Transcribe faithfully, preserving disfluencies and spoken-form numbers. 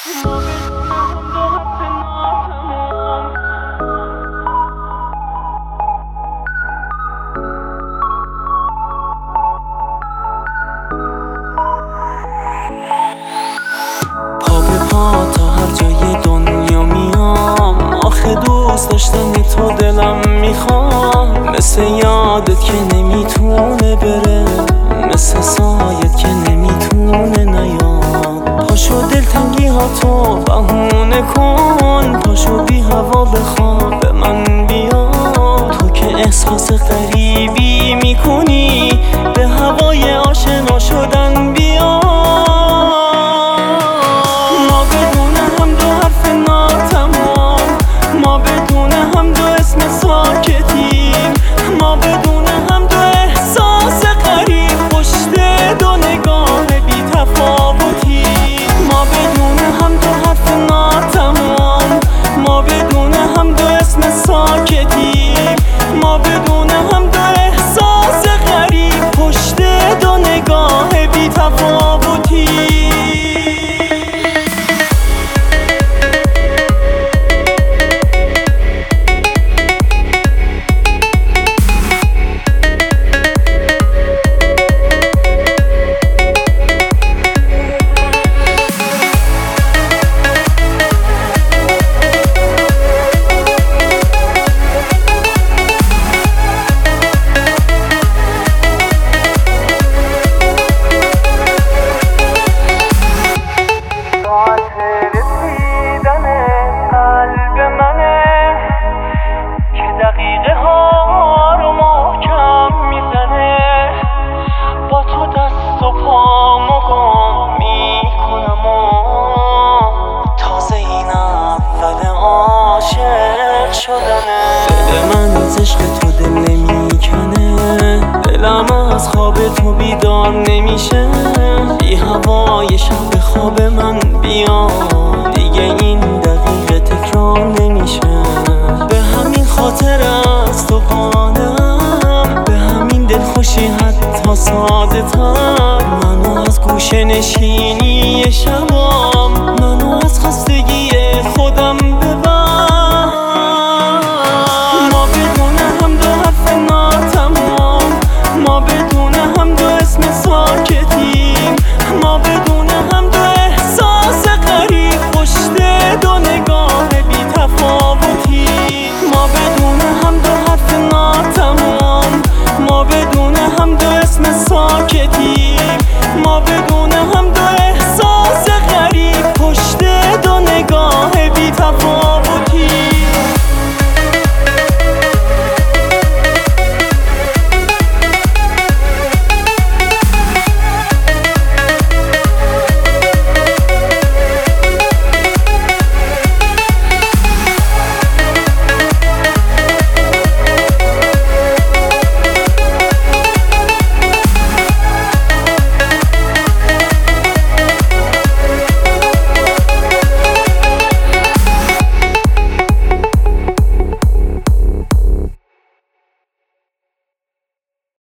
پا به پا تا هر جای دنیا میام، آخه دوست داشتن تو دلم میخوام. مثل یادت که نمیتونه بره، مثل سایت که نمیتونه نیاد. پاشو دلتنگی ها تو بهونه کن، پاشو بی هوا بخواب به من بیا. تو که احساس غریبی میکنی، به هوای آشنا شدن بیا. ما بدون هم دو حرف ناتمام، ما بدون هم دو اسم ساکتیم، ما بدون هم دو احساس غریب پشت دو نگاه بی تفاوتی. ما بدون هم دو حرف ناتمام، ما بدون هم دو اسم ساکتیم، ما بدون هم دو احساس غریب پشت دو نگاه بی تفاوتی. دقیقه ها رو محکم میزنه، با تو دست و پامو گم میکنم و تازه این اول عاشق شدنه. دل من از عشق تو دل نمیکنه، دلم از خواب تو بیدار نمیشه. بی هوای شب خواب من بیا، دیگه این دقیقه تکرار نمیشه. به همین خاطر از تو قانم، به همین دلخوشی حتی ساده تر. منو از گوشه نشینی شبام، منو از خستگی خودم ببر.